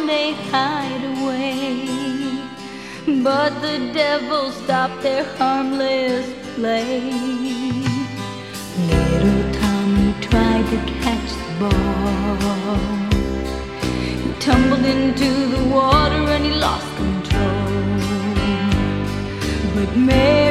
they hide away. But the devil stopped their harmless play. Little Tommy tried to catch the ball. He tumbled into the water and he lost control. But Mary